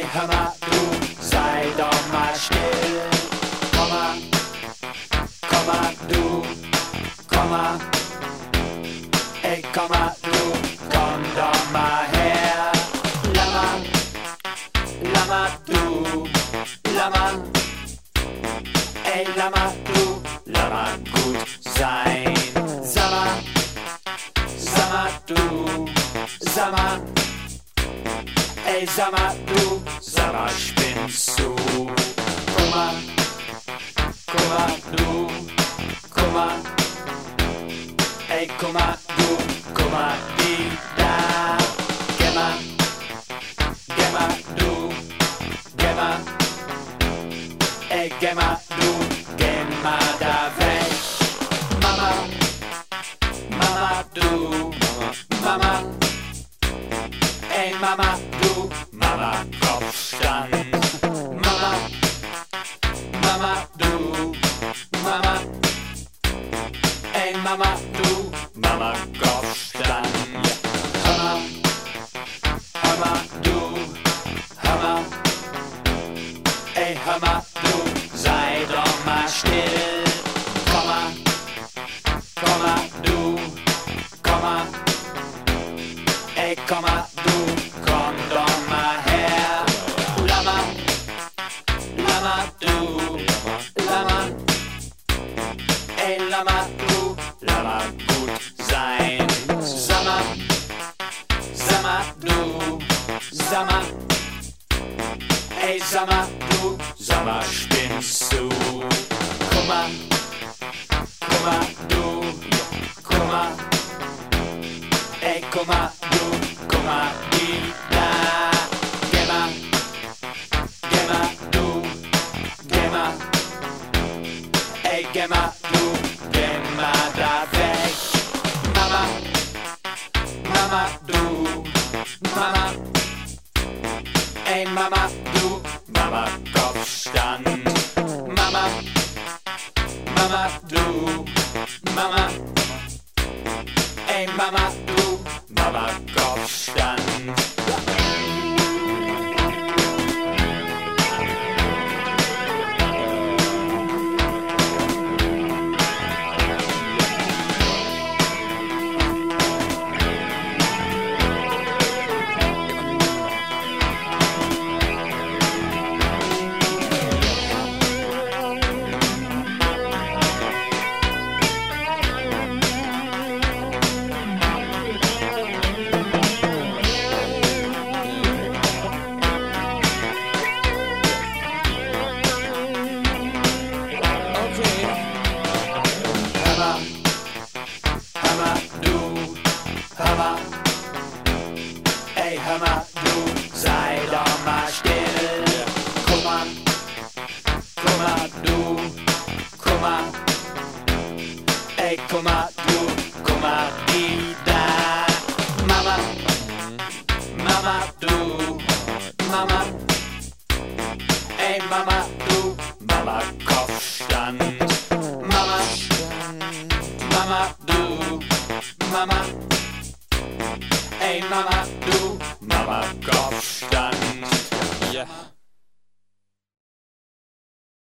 hör mal, du, sei doch mal still. Komm mal, du, komm mal. Ey, komm mal, du, komm doch mal her. Lama, du, Lama. Ey, Lama, du, Lama, gut sein. Sama, du, Sama. Ey, Sama, du, Sama, spinnst du. Guck mal, du, guck mal. Ey, guck mal, du, guck mal, die da. Geh mal, du, geh mal. Ey, geh mal, du, geh mal da weg. Mama, du, Mama. Ey, Mama, du, Mama, Kopfstand. Mama, du, Mama. Ey, Mama, du, Mama, Kopfstand. Hammer, du, Hammer. Ey, Hammer, du, sei doch mal still. Komm mal, du, komm mal. Ey, komm mal, du, komm doch mal her. Lama, du, Lama. Ey, Lama, du, Lama, gut sein. Sama, du, Sama. Ey, Sama, du, Sama, spinnst du. Guck mal, du, guck mal. Ey, guck mal, du, guck mal, die da. Geh mal, du, geh mal. Ey, geh mal, du, geh mal da weg. Mama, du, Mama. Ey, Mama, du, Mama, Kopfstand. Mama, du, Mama. Ey, Mama, du, Mama, Kopfstand. Hammer, du, Hammer. Ey, Hammer, du, sei doch mal still. Guck mal, du, guck mal. Ey, guck mal, du, guck mal, die da. Mama, du, Mama. Ey, Mama, du, Mama, Kopfstand. Mama, du, Mama. Ey, Mama, du, Mama, Kopfstand. Yeah.